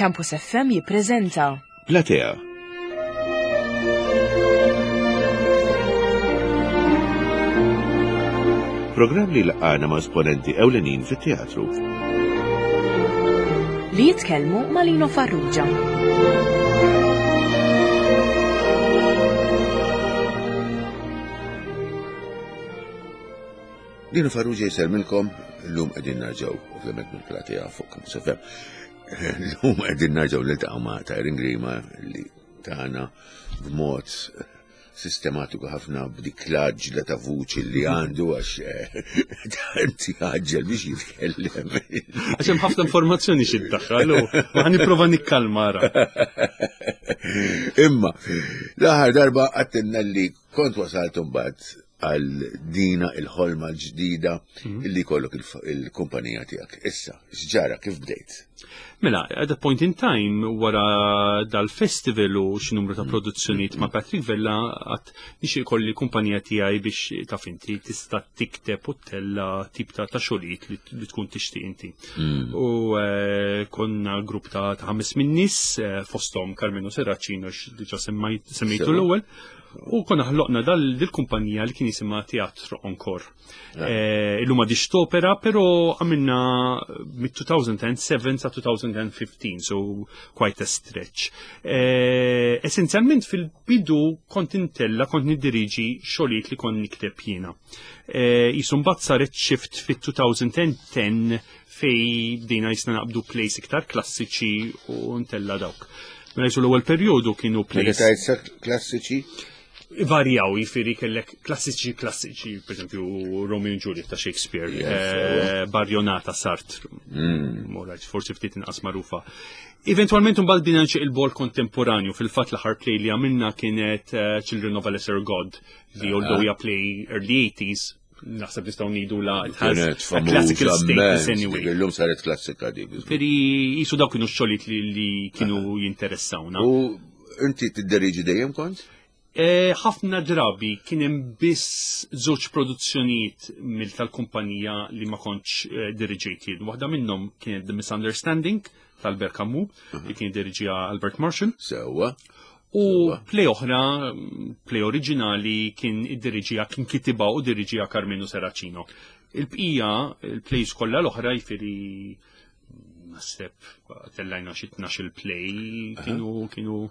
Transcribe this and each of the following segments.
Campus FM jippreżenta Platea. Programm li laqana ma' esponenti ewlenin fit-teatru. li jitkellmu ma' Lino Farrugia. Lino Farrugia jiselmilkom, l-lum qegħdin narġgħu ovvjament mill-Platea fuq Campus FM. L-lum qegħdin narġgħu niltaqgħu ma' Tyron Grima li tagħna b'mod sistematiku ħafna b'dik l-aġla ta' vuċi li għandu għax tanti ħaġġel biex jitkellem. Għaxem ħafna informazzjoni xiddaħħal, ma nipprova nikkalmara. Imma, l-aħħar darba għattinna li kont wasaltu mbagħad għal dina il-ħolma l-ġdida illi kollok il-kumpanija tiegħek. Issa, x'ġara kif bdejt? Mela, at a point in time, wara dal-festival u x'numru ta' produzzjonijiet ma' Patrick Vella għat nixi kolli kumpanija tiegħi biex taf inti tista' tikteb u tella tip ta' xogħlijiet li tkun tixtieq inti. U konna grupp ta' 5 min nies fosthom Carmenu Serracino diġà semmejtu l-ewwel. U konna ħloqna dil-kumpanija li kien jisimha Teatro Encore. Illum għadix topera, pero għamilna mid-2007 sa 2015, so quite a stretch. Essenzjalment fil-bidu kont intella, kont niddiriġi xogħlijiet li kont nikteb jiena. Jisum bat saret shift fit-2010 fej bdejna jisna naqbdu plays iktar klassiċi u ntella dawk. Mela jisu l-ewwel perjodu kienu plays. Meta klassiċi? Varjaw, jifiri kellek klassiċi, per esempio Romeo and Juliet ta' Shakespeare, Barjonata Sartre, forsi ftit inqas magħrufa. Eventualment mbagħad bdejna nċeq il-bol kontemporanju, fil-fatt l-aħħar play li għamilna kienet Children of a Lesser God, li although hija play early 80s, naħseb nistgħu ngħidu la classical status anyway. Illum saret klassika dik. Feri jisu dawk kienu x-xogħlijiet li kienu jinteressawna. U inti tiddiriġi dejjem kont? Ħafna drabi kien hemm biss żewġ produzzjonijiet tal-kumpanija li ma kontx diriġejti. Waħda minnhom kienet The Misunderstanding tal-Albert Camus li kien diriġija Albert Marshall. Sewwa. U play oħra, play oriġinali kien kitiba u diriġija Carmenu Serracino. Il-bqija, il-plays kollha l-oħra jfieri naħseb tellajna xi 12 il-play kienu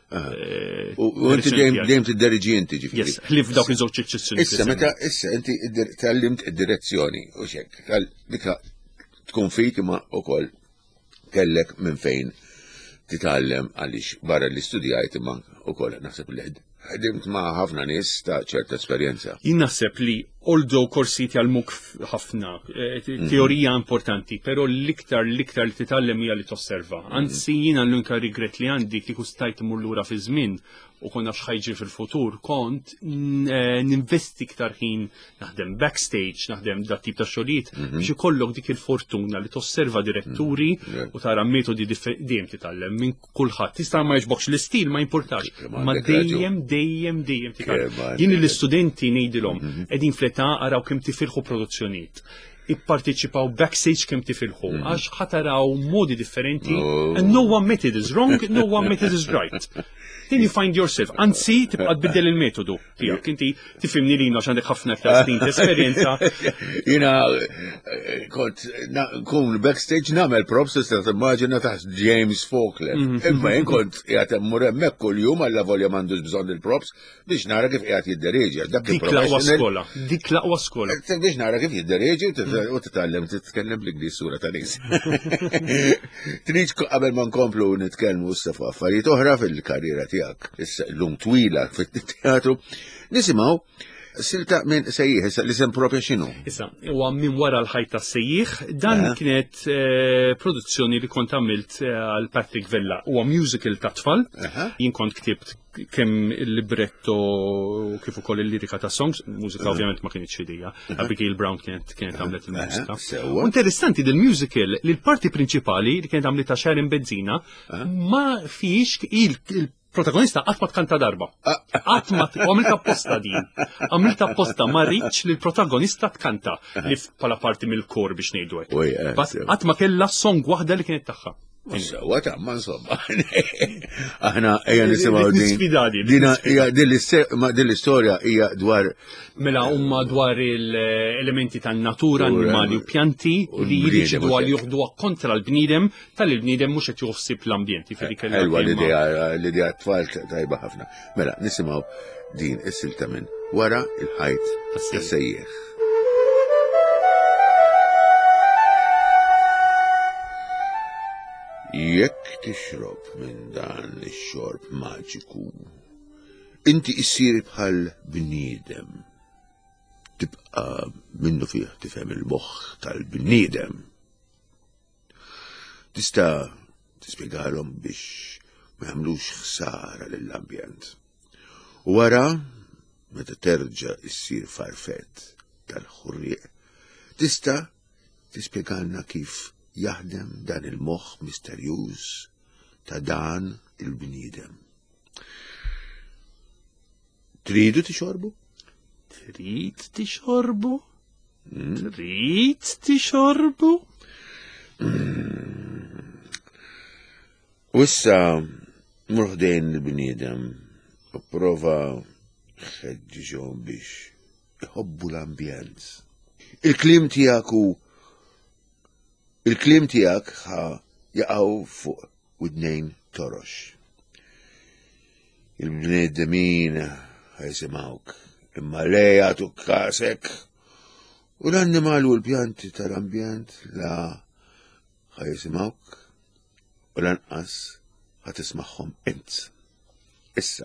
U inti dejjem tiddiriġi inti ġifieri. Yes, ħlif dawk iż-żewġ eċċezzjoni. Issa inti tallimt id-direzzjoni u xek. Dika tkun fik imma wkoll kellek minn fejn titgħallem għaliex barra li studjajt imma wkoll naħseb li ħdimt ma' ħafna nies ta' ċerta esperjenza. Jien naħseb li although korsijiet għal-muk ħafna, teorija importanti, pero l-iktar li titgħallem hija li tosserva. Anzi jiena l-unika regret li għandi kieku stajt imur lura fi żmien u konna x'ħajġi fil-futur, kont ninvesti iktar ħin naħdem backstage, naħdem dat tip ta' xogħlijiet biex ikollok dik il-fortuna li tosserva diretturi u tara metodi dejjem titgħallem minn kulħadd. Tista' ma jġbokx l-istil ma jimpurtax, ma dejjem titgħallem. Jien l-istudenti ngħidilhom qegħdin fleta araw kemm tifilħu produzzjonijiet. Ipparteċipaw backstage kemm tifilħu għax ħataraw modi differenti and no one method is wrong, no one method is right. Then you find yourself. Anzi, tibqa tbiddel il-metodu tiegħek. Inti tifhimni li għax għandek ħafna iktar snin ta' esperjenza. Jiena kont kun backstage nagħmel props tista' timmaġina taħt James Faulkner. Imma jien kont qiegħed immur hemmhekk kuljum alla volja m'għandux bżonn il-props biex nara kif qiegħed jiddereġi. Dik l-aqwa skola. Dik l-aqwa skola. Biex nara kif jiddereġi u titgħallem titkellem bl-Ingliż sura ta' nies. Trid qabel ma nkomplu nitkellmu issa fuq affarijiet oħra fil-karriera tiegħek. Issa l-lum twila fit-teatru, nisimgħu silta minn sejjieħ, issa li sem propja x'inhu? Issa, huwa minn wara l-ħajta sejjieħ, dan kienet produzzjoni li kont għamilt għal Patrick Vella. Huwa musical ta' tfal, jien kont ktibt kemm il-libretto kif ukoll il-lirika ta' songs, mużika ovvjament ma kienx fidejja, Abigail Brown kienet għamlet il-mużika. Interessanti del-musical li l-parti prinċipali li kienet għamlita Sharon Benzina ma fiex protagonista qatt ma tkanta darba. Qatt ma għamilta apposta din. Għamilta apposta ma rridx li l-protagonista tkanta li bħala parti mill-kor biex ngħidu hekk. Qatt ma kellha song waħda li kienet tagħha. Sewa tamma insomma. Aħna ejja nisimgħu Nisfidani, din l-istorja hija dwar Mela huma dwar l-elementi tan-natura, annimali u pjanti li jriġdu għal juħduha kontra l-bniedem tal-bniedem mhux qed joħsib l-ambjent. Ħelwa l-idea tfal tajba ħafna. Mela nisimgħu din is-silta minn wara il-ħajt tas-sejjeħ. Jekk tixrob minn dan ix-xorb maġiku, inti issir bħal bniedem. Tibqa' minnu fih tifhem il-moħħ tal-bniedem. Tista' tispjegalhom biex ma jagħmlux ħsara lill-ambjent. U wara, meta terġa' issir farfett tal-ħurrieq, tista' tispjegalna kif jaħdem dan il-moħħ misterjuż ta' dan il-bniedem. Tridu tixorbu? Trid tixorbu? Trid tixorbu? U issa mur ħdejn il-bniedem u prova ħeġġiġhom biex iħobbu l-ambjent. Il-klim tiegħek ħa jaqgħu fuq widnejn torox. Il-bniedmin ħajsimgħuk imma lejja tukkasek u l-annimal u l-pjanti tal-ambjent la ħajsimgħuk u lanqas ħatismagħhom int. Issa.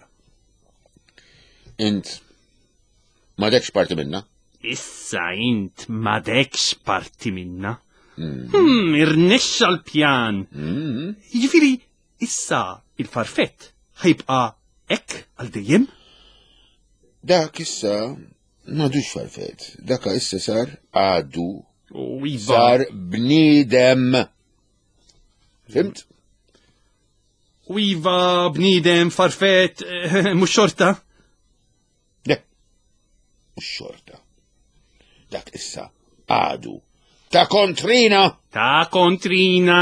Int m'għadekx parti minna? Issa int m'għadekx parti minna. Irnexxa l-pjan. Jiġifieri issa il-farfett ħajbqa' hekk għal dejjem? Dak issa m'għadux farfett. Dak issa sar għadu. Sar bniedem. Fimt? U iva bniedem farfett mhux xorta? Le, mhux xorta. Dak issa għadu. Ta' kontrina! Ta' kontrina!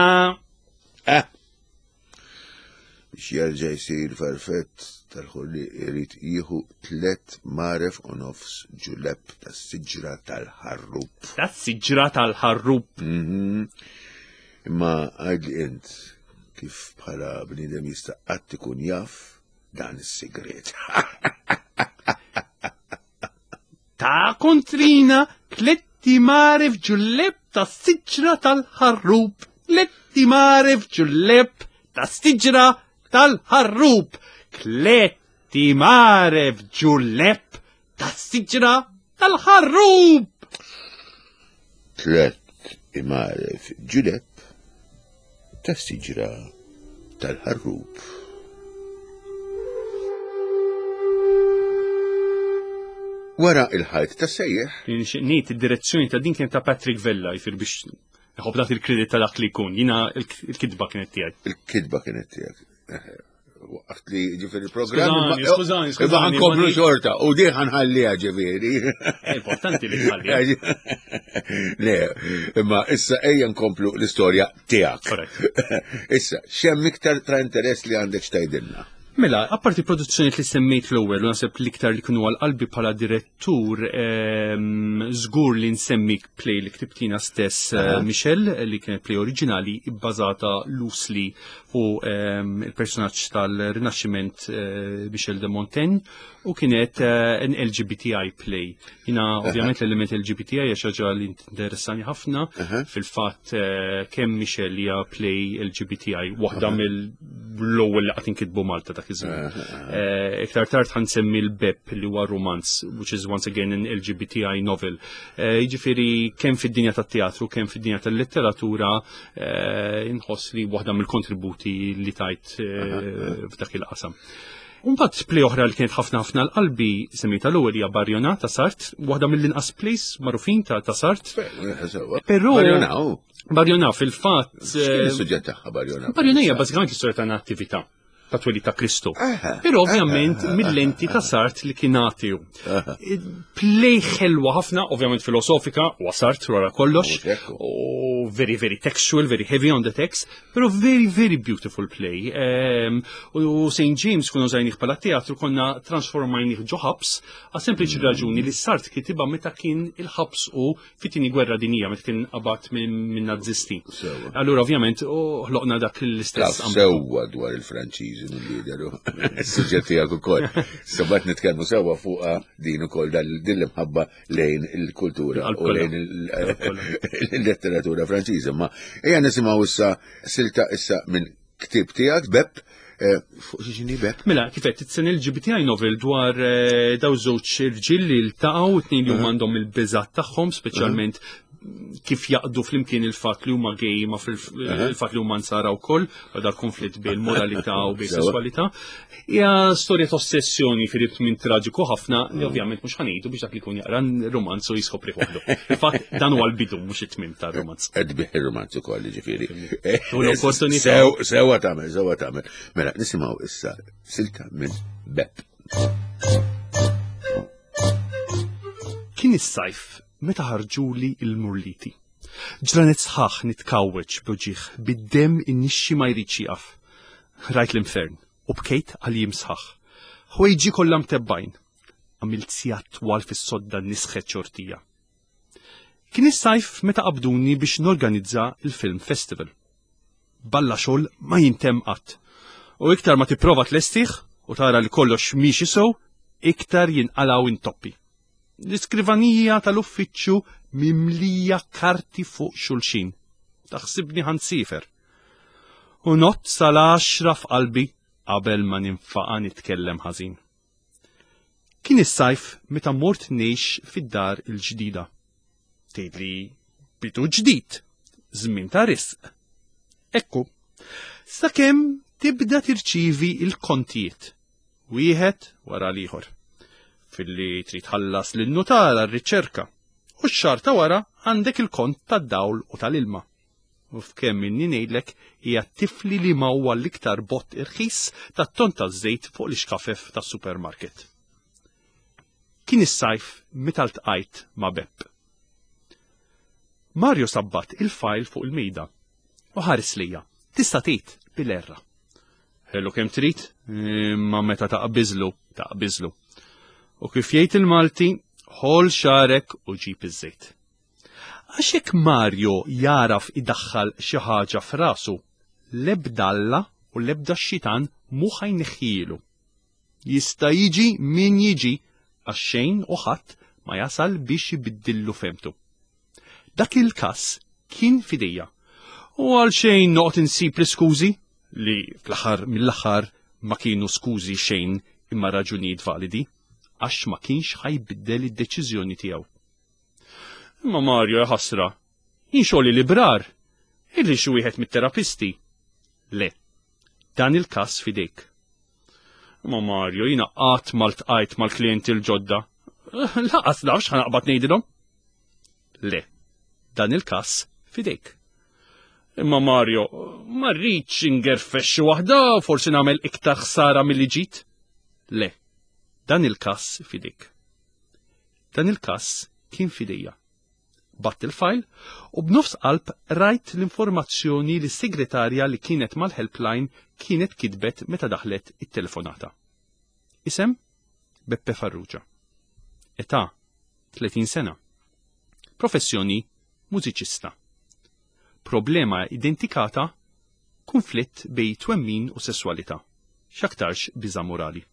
Biex jerġa' jsir farfett tal-ħolli irid jieħu 3 maref u nofs ġuleb tas-siġra tal-ħarrub. Tas-siġra tal-ħarrub. Imma għadli int kif bħala bniedem jista' qatt ikun jaf dan is-sigret. Ta' kontrina 3 maref ġulleb tas-siġra tal-ħarrub. 3 maref ġulleb tas-siġra tal-ħarrub. 3 maref ġulleb tas-siġra tal-ħarrub. 3 maref ġulleb tas-siġra tal-ħarrub. Wara il-ħajt tas-sejjeħ. Ngħid id-direzzjoni ta' din kien ta' Patrick Vella jfir biex iħobb dak il-kredit ta' dak li jkun. Jiena il-kidba kienet tiegħek. Il-kidba kienet tiegħek. Waqt li ġifieri il-programm. Skużani. Iva ħankomplu xorta u di ħanħalliha ġifieri. Importanti li tħalliha. Le, imma issa ejja nkomplu l-istorja tiegħek. Issa, x'hemm iktar tra interess li għandek x'tgħidilna? Mela, apparti produzzjoni li semmejt l-ewwel, u naħseb l-iktar li kienu għal-qalbi bħala direttur, żgur li nsemmi play li ktibtina stess Michel, li kienet play oriġinali, bbażata loosely fuq il-personaġġ tal-Rinaxximent Michel de Montaigne, u kienet an LGBTI play. Jina ovvjament l-element LGBTI hija xi ħaġa li interessani ħafna fil-fatt kemm Michel hija play LGBTI, waħda mill-ewwel li qatt inkitbu Malta dak iż-żmien. Iktar tard ħansemmi l-Beb li huwa romanz, which is once again an LGBTI novel. Jiġifieri kemm fid-dinja tat-teatru, kemm fid-dinja tal-letteratura inħoss li waħda mill-kontributi li tajt f'dak il-qasam. Unbat play oħra li kienet ħafna l-qalbi semmita l-ewwel hija Barjona ta' Sart, waħda mill-inqas plays magħrufin ta' Sart. Però Barjona fil-fatt is-suġġett tagħha Barjona. Barjona hija bażikament l-istorja ta' attività. ta' twelid ta' Kristu. Però ovvjament mill-lenti ta' sart li kien ateu. Play ħelwa ħafna, ovvjament filosofika, u sart wara kollox, u very, very textual, very heavy on the text, però very, very beautiful play. U St. James kunu żajnih bħala teatru konna transformajnih ġo ħabs, għas sempliċi raġuni li sart kitiba meta kien il-ħabs u fit-tieni gwerra dinija, meta kien qabat minn nazzisti. Allura ovvjament ħloqna dak l-istess. Sewwa dwar il-Franċiżi mill-lideru. Is-suġġett tiegħek ukoll. Sabat nitkellmu sewwa fuqha din ukoll din l-imħabba lejn il-kultura u lejn il-letteratura Franċiża. Ma ejja nisimgħu issa silta issa minn ktieb tiegħek Bepp. Fuq xini Bepp? Mela, kifet, it-sen il-GBTI novel dwar daw żewġ irġiel li l-taqgħu t-tnejn li huma għandhom il-biżat tagħhom, speċjalment kif jaqdu flimkien il-fat li huma gej ma fil-fat li huma nsara wkoll, dal konflitt bejn moralità u bejn sessualità. Hija storja ta' ossessjoni firib minn traġiku ħafna li ovvjament mhux ħanejdu biex dak li jkun jaqra romanz u jisħob riħoħlu. Infatti dan huwa l-bidu mhux it-tmiem ta' romanz. Qed bih ir-romanz ukoll jiġifieri. U l-opportunità. Sewwa tagħmel. Mela nisimgħu issa silta minn Bepp. Kien is-sajf meta ħarġuli il-murliti. Ġranet sħaħ nitkawweġ b'uġieħ bid-dem in-nixxi ma jridx jieqaf. Rajt l-infern u bkejt għal jimsħaħ. Ħwejġi kollha mtebbajn. Għamilt sigħat twal fis-sodda nisħet xortija. Kien is-sajf meta qabduni biex norganizza il-Film Festival. Balla xogħol ma jintem qatt. U iktar ma tipprova tlestih u tara li kollox miexi sew, iktar jinqalgħu intoppi. L-iskrivanija tal-uffiċċju mimlija karti fuq xulxin. Taħsibni ħansifer. U not sal-10 f'qalbi qabel ma ninfaqa nitkellem ħażin. Kien is-sajf meta mort ngħix fid-dar il-ġdida. Tgħidli bidu ġdid, żmien ta' risq. Ekku, sakemm tibda tirċievi il-kontijiet, wieħed wara l-ieħor. Filli trid ħallas lin-notar għar-riċerka u x-xahar ta' wara għandek il-kont tad-dawl u tal-ilma. U f'kemm minni ngħidlek hija tifli li ma huwa l-iktar bott irħis tat-ton taż-żejt fuq l-ixkafef tas-supermarket. Kien is-sajf meta ltqajt ma' Bepp. Mario sabbat il-fajl fuq il-mejda u ħares lejja, tista' tgħid bil-erra. Ħellu kemm trid, imma meta taqbiżlu. U kif jgħid il-Malti, ħol xarek u ġib iż-żejt. Għax hekk Mario jaraf idaħħal xi ħaġa f'rasu, l-ebda Alla u l-ebda x-xitan mhu ħajneħħielu. Jista' jiġi min jiġi għax xejn u ħadd ma jasal biex ibiddillu femtu. Dak il-każ kien fidejja. U għal xejn noqgħod insib l-iskużi li fl-aħħar mill-aħħar ma kienu skużi xejn imma raġunijiet validi, għax ma kienx ħajbiddel id-deċiżjoni tiegħu. Imma Mario ħasra, jien xogħli librar, illi xi wieħed mit-terapisti. Le, dan il-każ fidejk. Imma Mario jiena qatt maltqajt mal-klijenti l-ġodda. Laqas nafx ħanaqbad ngħidilhom. Le, dan il-każ fidejk. Imma Mario, ma rridx ingerfex xi waħda forsi nagħmel iktar ħsara milli ġid. Le, dan il-każ fidejk. Dan il-każ kien fidejja. Batt il-fajl u b'nofs qalb rajt l-informazzjoni li s-segretarja li kienet mal-helpline kienet kitbet meta daħlet it-telefonata. Isem Beppe Farrugia. Età 30 sena. Professjoni mużiċista. Problema identikata konflitt bej twemmin u sessualità. X'aktarx biża' morali.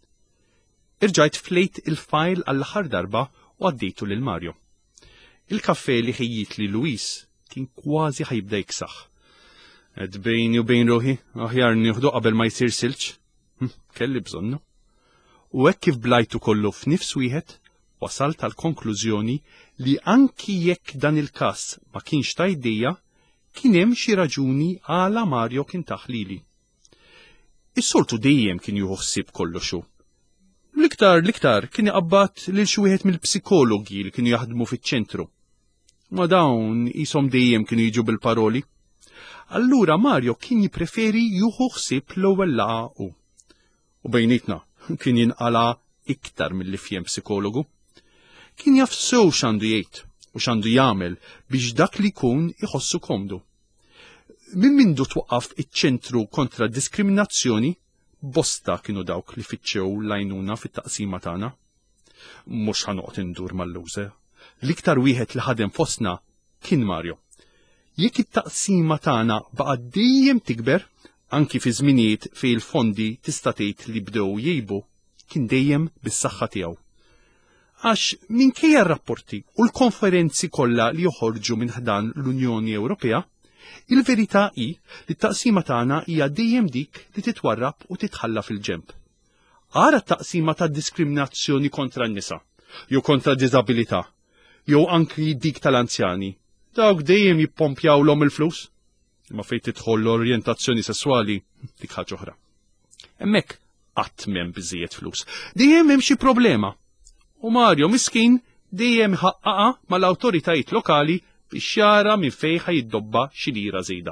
Irġajt flejt il-fajl għall-aħħar darba u għaddejtu lil Mario. Il-kaffè li ħejjit li Luis kien kważi ħajbda jiksaħ. Ed bejni u bejn ruħi, aħjar nieħdu qabel ma jsir silġ. Kelli bżonnu. U hekk kif blajtu kollu f'nifs wieħed, wasalt għal konklużjoni li anki jekk dan il-każ ma kienx ta' idejja, kien hemm xi raġuni għala Mario kien taħlili. Is-soltu dejjem kien jieħu ħsieb kollox. L-iktar kien iqabbad lil xi wieħed mill-psikologi li kienu jaħdmu fiċ-ċentru. Ma dawn ishom dejjem kienu jiġu bil-paroli. Allura Mario kien jippreferi jieħu ħsieb l-ewwel laqgħa hu. U bejnietna kien jinqala iktar milli fjem psikologu. Kien jaf sew x'għandu jgħid u x'għandu jagħmel biex dak li jkun iħossu komdu. Min mindu twaqqaf iċ-ċentru kontra diskriminazzjoni, bosta kienu dawk li fitxew l-għajnuna fit-taqsima tagħna. Mhux ħanoqgħod indur mal-lużer. L-iktar wieħed li ħadem fostna kien Mario. Jekk it-taqsima tagħna baqa' dejjem tikber, anki fi żminijiet fejn il-fondi tista' tgħid li bdew jgħibu, kien dejjem bis-saħħa tiegħu. Għax minkejja r-rapporti u l-konferenzi kollha li joħorġu minn ħdan l-Unjoni Ewropea, il-verità hi li t-taqsima tagħna hija dejjem dik li titwarrab u titħalla fil-ġenb. Ara t-taqsima ta' diskriminazzjoni kontra n-nisa, jew kontra diżabilità, jew anki dik tal-anzjani, dawk dejjem jippompjawlhom il-flus. Imma fejn tidħol l-orjentazzjoni sesswali dik ħaġa oħra. Hemmhekk qatt m'hemm biżżejjed flus. Dejjem hemm xi problema. U Mario miskin dejjem ħaqqaqa mal-awtoritajiet lokali biex jara minn fejn ħajiddobba xi lira żejda.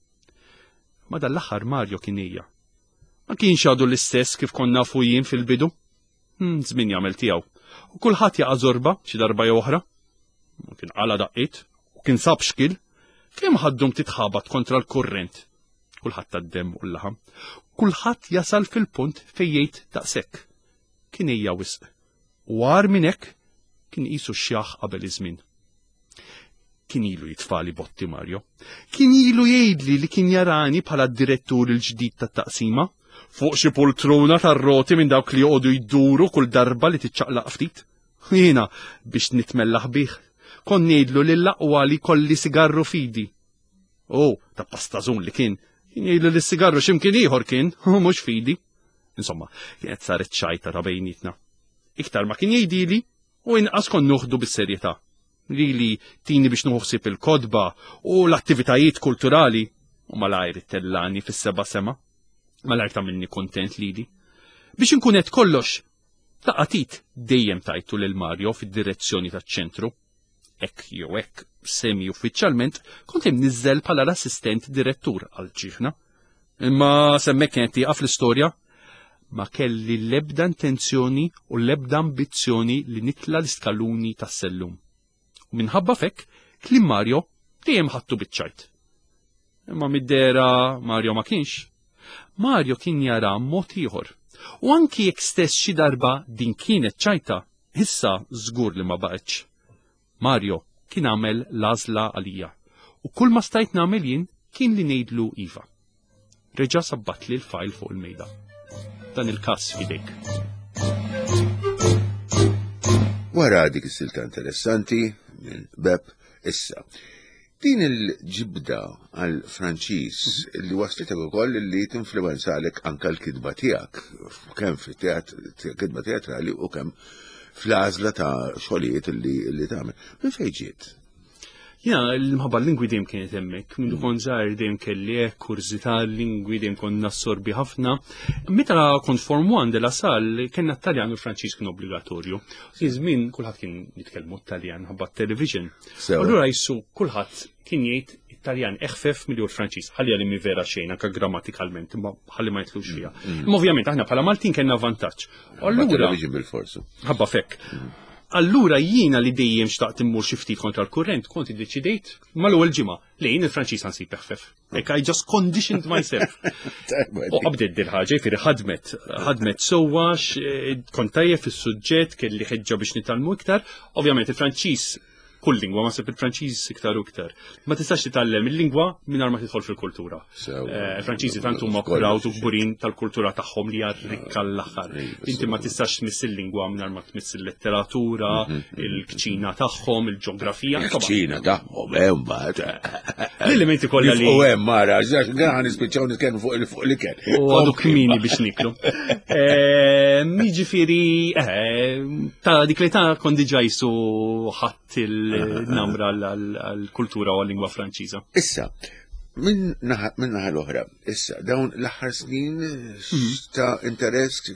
Ma dal-aħħar Mario kien hija. Ma kienx għadu l-istess kif konna nafu jien fil-bidu. Żmien jagħmel tiegħu. U kulħadd jaqa' żorba xi darba jew oħra. Kien qala daqqiet u kien sab xkil. Kemm ħaddhom titħabat kontra l-kurrent. Kulħadd tad-demm u l-laħam. Kulħadd jasal fil-punt fejn jgħid daqshekk. Kien hija wisq. U għar minn hekk kien qisu x-xjaħ qabel iż-żmien. Kien ilu jitfali botti Mario. Kien ilu jgħidli li kien jarani bħala d-direttur il-ġdid tat-taqsima fuq xi poltruna tar-roti minn dawk li joqogħdu jduru kull darba li tiċċaqlaq ftit. Jiena biex nitmellaħ bih kon ngħidlu li l-aqwa li kolli sigarru fidi. Ta' pastażun li kien jgħidlu li s-sigarru x'imkien ieħor kien, mhux fidi. Insomma, kienet saret ċajta ta' bejnietna. Iktar ma kien jgħidili u inqas kon nuħdu bis-serjetà. Li tini biex nuħsib il-kodba u l-attivitajiet kulturali u malajr it-tellani fis-seba' sema. Malajr ta' minni kontent li. Biex inkunet kollox, taqatit dejjem tajtu lil Mario fid-direzzjoni taċ-ċentru. Ek jew hekk semi uffiċjalment kont hemm niżżel bħala l-assistent direttur għal ġieħna. Imma semmek kienet tieqa fl-istorja ma kelli l-ebda intenzjoni u l-ebda ambizzjoni li nitla l-iskaluni tas-sellum. U minħabba fekk kliem Mario dejjem ħattu biċċajt. Imma mid-dera Mario ma kienx. Mario kien jara mod ieħor. U anki jekk stess xi darba din kienet ċajta, issa żgur li ma baqgħetx. Mario kien għamel l-għażla għalija. U kull ma stajt nagħmel jien kien li ngħidlu iva. Reġa' sabbat li l-fajl fuq il-mejda. Dan il-każ fidejk. Wara dik is-silta interessanti minn Bepp issa. Din il-ġibda għal Franċiż li wasletek ukoll li tinfluwenzalek anke l-kidba tiegħek, kemm fit-kidba teatrali u kemm fl-għażla ta' xogħlijiet li tagħmel. Minn fejn ġiet? L-mħabba l-lingwi dejjem kienet hemmhekk. Mindu kont żgħar dejjem kelli hekk kurzità l-lingwi dejjem kont nassorbi ħafna. Meta kont Form 1 de la Salle kellna t-Taljan u l-Franċiż kien obbligatorju. Fi żmien kulħadd kien jitkellmu Taljan ħabba t-television. Allura jissu kulħadd kien jgħid Taljan eħfef milli l-Franċiż. Ħalli mi vera xejn anke grammatikalment, imma ħalli ma jitlux fiha. Imma ovvjament aħna bħala Maltin kellna vantaġġ. Allura television bil-forsu. Ħabba fekk. Allura jiena li dejjem xtaqt immur xi ftit kontra l-kurrent kont iddeċidejt mal-ewwel ġimgħa li jien il-Franċiż ħansib eħfef. I just conditioned myself. U qabdet dil-ħaġa, jifieri ħadmet sewwax, kont tajjeb fis-suġġett kelli ħeġġa biex nitalmu iktar. Ovvjament il-Franċiż kull lingwa ma sepp il-Franċiż iktar u iktar. Ma tistax titgħallem il-lingwa mingħajr ma tidħol fil-kultura. Franċiżi tant huma kuraw u kburin tal-kultura tagħhom li hija rikka l-aħħar. Inti ma tistax tmiss il-lingwa mingħajr ma tmiss il-letteratura, il-kċina tagħhom, il-ġeografija. Il-kċina tagħhom mbagħad. L-elementi kollha li. U hemm mara, għan nispiċċaw nitkellmu fuq l-ikel. U għadu kmini biex niklu. Jiġifieri ta' dik li ta' kon diġà jsu ħadd il-namra għall-kultura u għall-lingwa Franċiża. Issa, Minn naħa l-oħra, issa, dawn l-aħħar snin ta' interess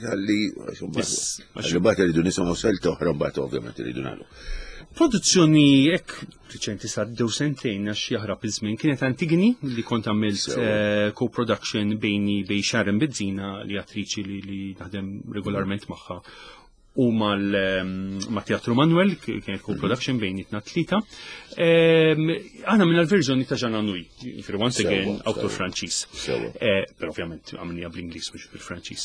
għalli bat rridu nisimgħu selta oħra bat ovvjament rridu nagħmlu. Produzzjoni riċenti saddew sentejn għax jaħrab iż-żmien kienet Antigoni li kont għamilt co-production bejn Sharon Bezzina li attriċi li naħdem regolarment magħha u ma' Teatru Manuel, kienet co-production bejn itna tlieta. Għana minna l-verżjoni ta' Jean Anouilh, once again, autor Franċiż. Per ovvjament għamilnija bl-Inglis mhux bil-Franċiż.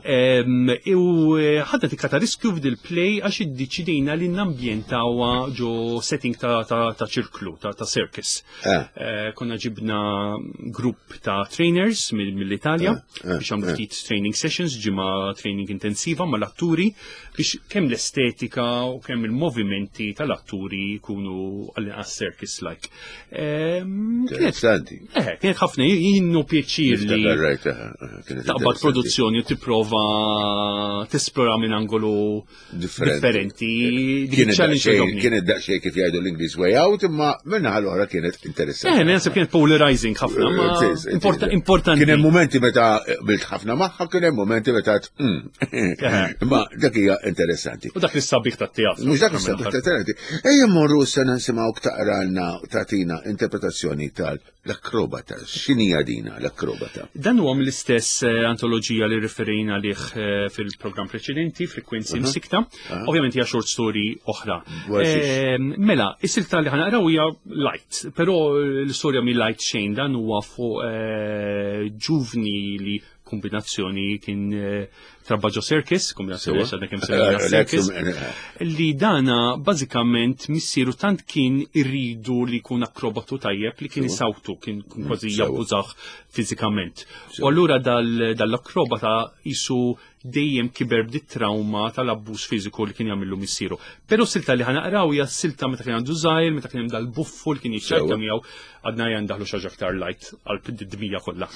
U ħadda tikka ta' riskju f'dil play għax iddeċidejna li n-ambjentawha ġo setting ta' ċirklu, ta' circus. Konna ġibna grupp ta' trainers mill-Italja biex għamlu ftit training sessions, ġimma training intensiva mal-atturi biex kemm l-estetika u kemm il-movimenti tal-atturi jkunu għas circus-like. Interessanti. Kienet ħafna jinnu pjaċir li taqbad produzzjoni u tipprova tisplora minn angolu differenti. Kienet daqsxejn kif jgħidu l-English way out, imma minna l-oħra kienet interessanti. Nasib kienet polarizing ħafna, ma importanti. Kien hemm momenti meta bilt ħafna magħha, kien hemm momenti meta imma dak hija interessanti. U dak l-sabiħ tat-teatru. Mhux dak l-sabiħ tat-teatru. Ejja mmorru se nisimgħu taqralna tagħtina interpretazzjoni tal-akrobata. X'inhija dina l-akrobata? Dan huwa mill-istess antoloġija li riferejna lih fil-programm preċedenti, Frequenzi Msikta. Ovvjament hija short story oħra. Mela, is-silta li ħanaqraw hija light, però l-istorja mi light xejn dan huwa fuq ġuvni li kombinazzjoni kien Trabbaġo Circus, kombinazzjoni għadna kemm circus, li dana bażikament missieru tant kien irridu li kun akrobatu tajjeb li kien isawtu, kien kważi jabbużaħ fiżikament. U allura dal-akrobata jisu dejjem kiber b'dit trauma tal-abbuż fiżiku li kien jagħmillu missieru. Però silta li ħanaqraw hija silta meta kien għandu żgħir, meta kien hemm dal-buffu li kien jixxarka miegħu għadna jandaħlu xi ħaġa aktar light għal d-dmija kollha.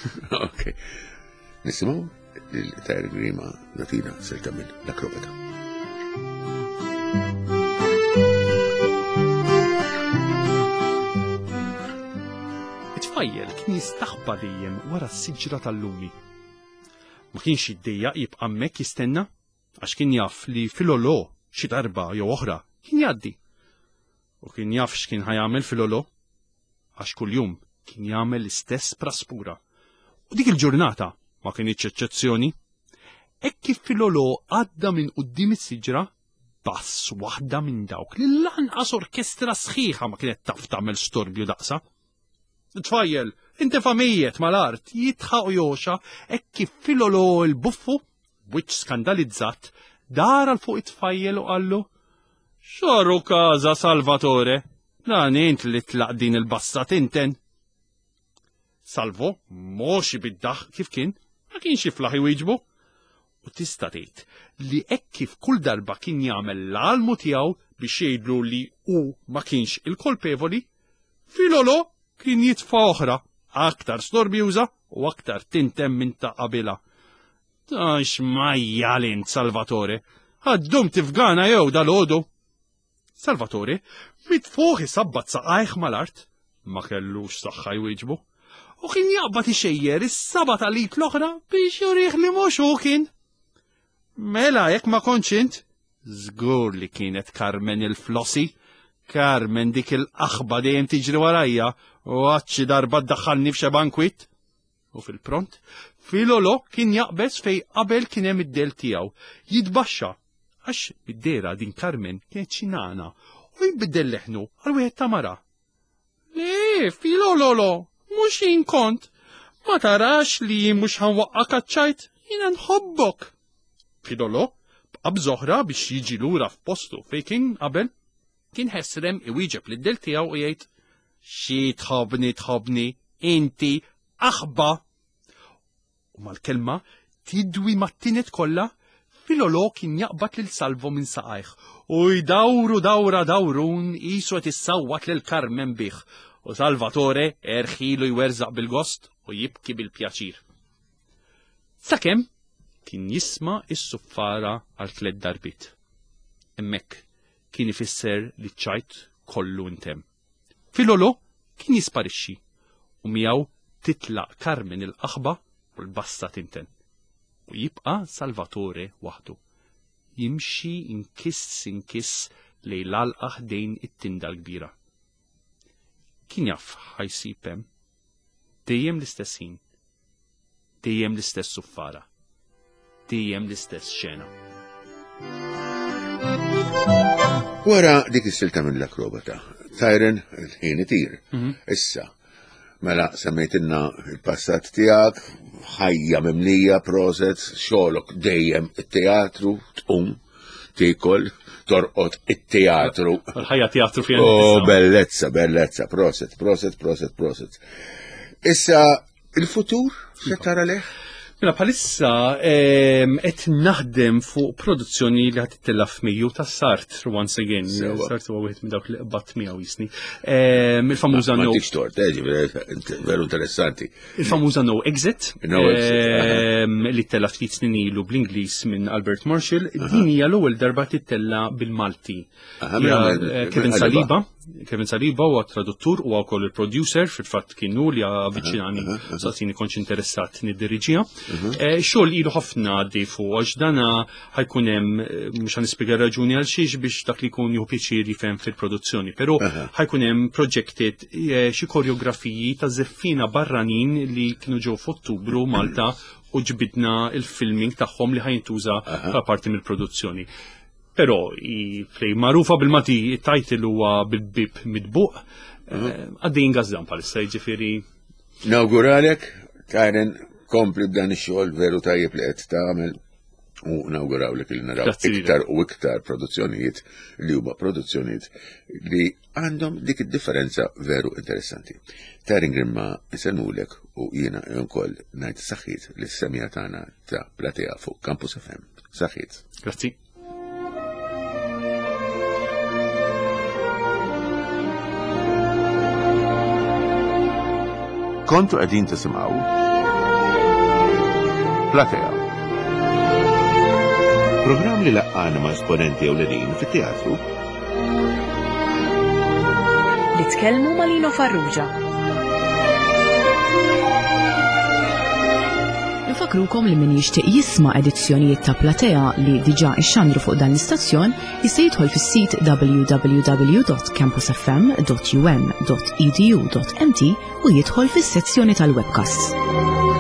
Nisimaw il-Tajr Grima natina selta minn l-akrobata. It-tfajjel kien jistaħba dejjem wara s-siġra tal-lumi. Ma kienx jiddejjaq jibqa' hemmhekk jistenna għax kien jaf li fil-olo xi darba jew oħra kien jgħaddi. U kien jaf x'kien ħajamel fil-olo għax kuljum kien jagħmel l-istess praspura. U dik il-ġurnata ma kienx eċċezzjoni. Hekk kif fil-olo għadda minn quddiem is-siġra, bass waħda minn dawk li lanqas orkestra sħiħa ma kienet taf tagħmel storbju daqsa. Tfajjel, inti familjet mal-art jitħaq joxa hekk kif fil-olo l-buffu, wiċċ skandalizzat, dar għal fuq it-tfajjel u qallu: "Xorru kaza Salvatore, dan int li tlaq din il-bassat inten." Salvo, moxi biddaħ kif kien, ma kienx jiflaħ iwieġbu. U tista' tgħid li hekk kif kull darba kien jagħmel l-almu tiegħu biex jgħidlu li hu ma kienx il-kolpevoli, fil-olo kien jitfa' oħra, aktar storbjuża u aktar tintem minn ta' qabilha. Ta' x'majjal int Salvatore, ħaddum tifgana jew dal-għodu. Salvatore, mitfuħ isabbat saqajh mal-art, ma kellux saħħa jwieġbu. U kien jaqbad ixejjer is-saba tal-id l-oħra biex jurih li mhux hu kien. Mela jekk ma kontx int, żgur li kienet Carmen il-Flossi, Carmen dik il-aħba dejjem tiġri warajja u għadxi darba ddaħħalni f'xi bankwit. U fil-pront, fil-olo kien jaqbeż fej qabel kien hemm id-del tiegħu, jitbaxxa għax id-dera din Carmen kienet xi nagħna u jbiddel leħnu għal wieħed ta' mara. Fil-olo, mhux jien kont, ma tarax li jien mhux ħanwaqqa kaċċajt, jiena nħobbok. Fil-olo, bqa' bżoħra biex jiġi lura f'postu fejn kien qabel, kien ħessrem iwieġeb lid-del tiegħu u jgħid: "Xi tħobbni, inti aħba." U mal-kelma tidwi mat-tienet kollha, fil-olo kien jaqbad lil Salvo minn saqajh u jdawru dawrun qisu qed issawwat lil Carmen bih. U Salvatore erħilu jwerzaq bil-gost u jibki bil-pjaċir. Sakemm kien jisma' is-suffara għal 3 darbit. Hemmhekk kien ifisser li ċ-ċajt kollu intemm. Fil-olo kien jisparixxi u miegħu titlaq Carmen il-qaħba u l-bassa tinten. U jibqa' Salvatore waħdu. Jimxi inkiss lejn l-alqa ħdejn it-tinda l-kbira. Kien jaf ħajsib hemm. Dejjem l-istess ħin. Dejjem l-istess suffara. Dejjem l-istess xena. Wara dik is-silta minn l-akrobata, Tyron ħin itir. Issa, mela semmejtilna il-passat tiegħek, ħajja mimlija, proset, xogħolok dejjem it-teatru, tqum, tikol, torqod it-teatru. Ħajja teatru fija. Oh, bellezza, proset. Issa, il-futur, xe tara leħ? Mela bħalissa qed naħdem fuq produzzjoni li ħad titella f'Mejju ta' Sartre once again. Sartre huwa wieħed minn dawk li qbad miegħu jisni. Il-famuża No. Veru interessanti. Il-famuża No Exit li tella ftit snin ilu bl-Ingliż minn Albert Marshall, din hija l-ewwel darba tittella bil-Malti. Kevin Saliba huwa traduttur u wkoll il-producer fil-fatt kienu li avviċinani saqsini kontx interessat niddiriġija. Xogħol ilu ħafna għaddej fuq għax dana ħajkun hemm mhux ħanispjega raġuni għal xiex biex dak li jkun jieħu pjaċir jifhem fil-produzzjoni, però ħajkun hemm projected xi koreografiji ta' żeffina barranin li kienu ġew f'Ottubru Malta u ġbidna il-filming tagħhom li ħajintuża bħala parti mill-produzzjoni. Però play marufa bil-Malti it-title huwa bil-bib midbuq għaddejn għażdan bħalissa jiġifieri. Nawguralek, Tyron, kompli b'dan ix-xogħol veru tajjeb li qed tagħmel u nawgurawlek li naraw iktar u iktar produzzjonijiet li huma produzzjonijiet li għandhom dik id-differenza veru interessanti. Tyron Grimma isenulek u jiena wkoll ngħid saħħit lis-semija tagħna ta' Platea fuq Campus FM. Saħħit. Grazzi. Kontu qegħdin tisimgħu Platea. Programm li laqqana ma' esponenti ewlenin fit-teatru li tkellmu ma' Lino Farrugia. Nfakrukom li min jixtieq jisma' edizzjonijiet ta' Platea li diġà ixxandru fuq dan l-istazzjon jista' jidħol fis-sit www.campusfm.un.edu.mt u jidħol fis-sezzjoni tal-webcasts.